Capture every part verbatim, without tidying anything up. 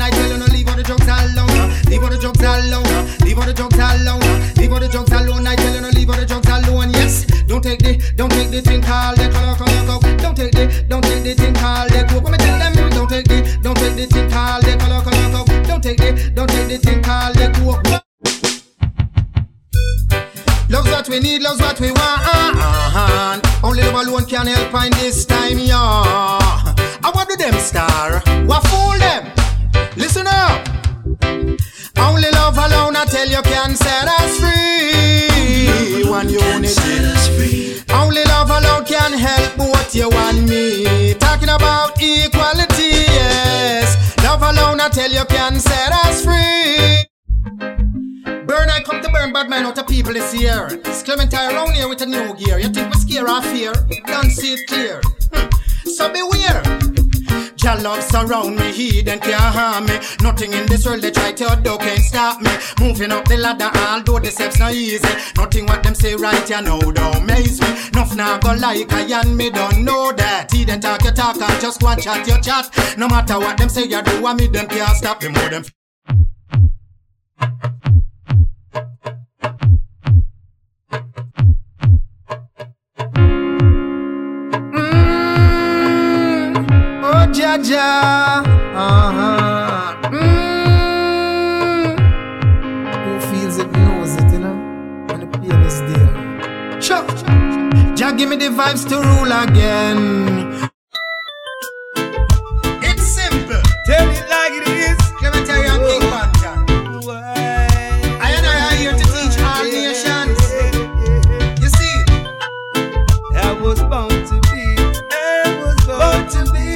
I tell you no, leave all the drugs alone. Leave all the drugs alone. Leave all the drugs alone. Leave all the drugs alone. I tell you no, leave all the drugs alone. Yes, don't take the, don't take the thing called the color, color, color. Don't take the, don't take the thing called the coke. When me tell them, don't take the, don't take the thing called the color, color, color. Don't take the, don't take the thing called the coke. Love's what we need, love's what we want. Only love alone can help in this time, yeah. I want do them star, what fool them? Listen up. Only love alone, I tell you, can set us free. One unity. Only love alone can help both you and me. Talking about equality, yes. Love alone, I tell you, can set us free. Burn, I come to burn bad man out of people this year. It's Clementine around here with a new gear. You think we scare or fear? Don't see it clear. Hm. So beware. Jah love surround me, he then can't harm me. Nothing in this world they try to do can't stop me. Moving up the ladder, although the steps not easy. Nothing what them say right, you know, don't amaze me. Nuff now go like I and me don't know that. He then talk your talk and just go and chat your chat. No matter what them say you do, I me them can't stop me more them. Jaja, uh-huh. Mm. Who feels it knows it, you know. And the pain is there. Sure. Jah give me the vibes to rule again. It's simple. Tell it like it is. Clementine and King Panther. I and I are here to teach all nations. You see, I was bound to be. I was bound to be.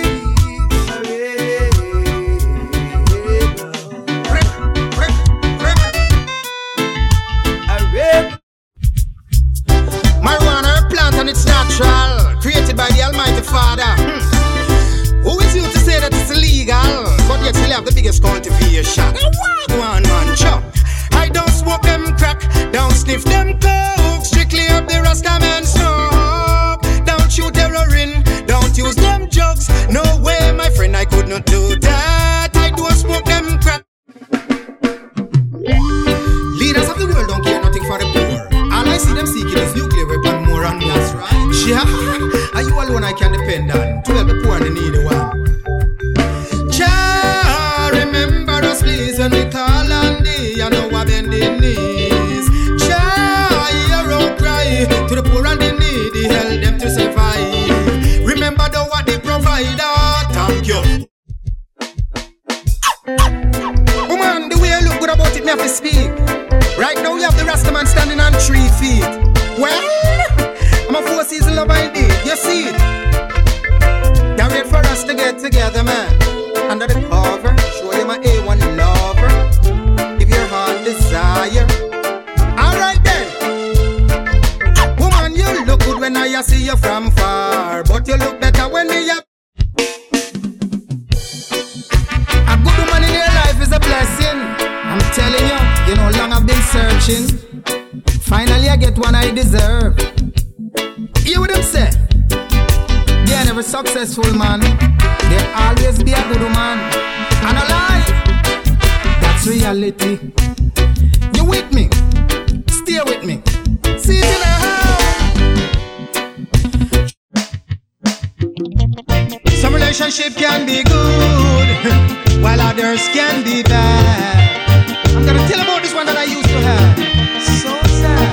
It's natural, created by the Almighty Father. Hmm. Who is you to say that it's illegal, but yet still have the biggest cultivation? One man chop. I don't smoke them crack, don't sniff them coke. Strictly up the Rasta man smoke. Don't shoot heroin, don't use them drugs. No way, my friend, I could not do that. I don't smoke them crack. Leaders of the world don't care nothing for the poor. All I see them seeking is nuclear weapon more and more. That's right. Yeah, are you alone I can depend on to help the poor and the needy one? Jah, remember us please when we call on thee. You know I bend the knees. Jah, hear our cry to the poor and the needy, help them to survive. Remember the what they provider. Thank you. Woman, the way you look good about it, me have to speak. Right now you have the Rastaman standing on three feet. Well, I'm a four season love I did, you see it. Can't wait for us to get together, man. Under the cover, show you my A one lover. If your heart desire. Alright then. Woman, you look good when I see you from far, but you look better when me up. A good woman in your life is a blessing. I'm telling you, you know long I've been searching. Finally I get one I deserve. Hear what them say? They're never successful man. There always be a good woman. And a lie, that's reality. You with me? Stay with me. See it in the house. Some relationship can be good, while others can be bad. I'm gonna tell about this one that I used to have. So sad.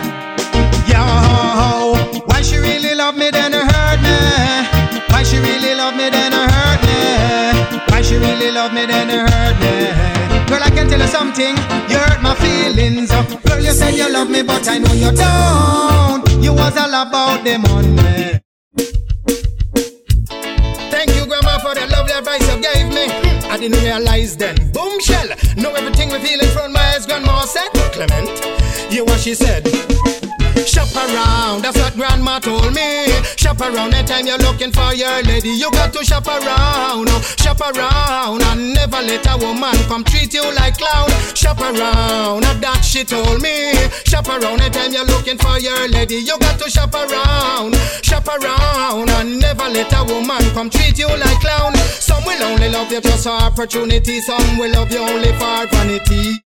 Yo, why she really love me then it hurt me? Why she really love me then it hurt me? Why she really love me then it hurt me? Girl, I can tell you something, you hurt my feelings. Girl, you said you love me, but I know you don't. You was all about the money. Thank you, Grandma, for the lovely advice you gave me. I didn't realize then. Boomshell. Know everything we feel in front of my eyes. Grandma said, Clement, hear what she said. Shop around, that's what Grandma told me. Shop around anytime you're looking for your lady. You got to shop around, oh, shop around, and never let a woman come treat you like clown. Shop around, that she told me. Shop around anytime you're looking for your lady. You got to shop around, shop around, and never let a woman come treat you like clown. Some will only love you just for opportunity. Some will love you only for vanity.